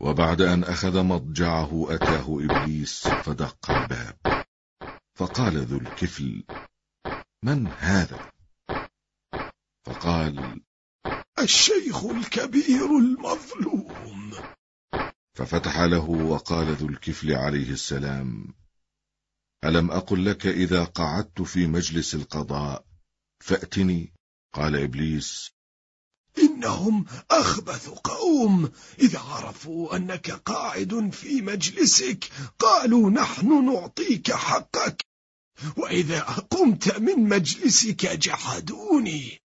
وبعد أن أخذ مضجعه أتاه إبليس فدق الباب، فقال ذو الكفل: من هذا؟ فقال: الشيخ الكبير المظلوم. ففتح له وقال ذو الكفل عليه السلام: ألم أقل لك إذا قعدت في مجلس القضاء فأتني؟ قال إبليس: إنهم أخبث قوم، إذا عرفوا أنك قاعد في مجلسك قالوا نحن نعطيك حقك، وإذا قمت من مجلسك جحدوني.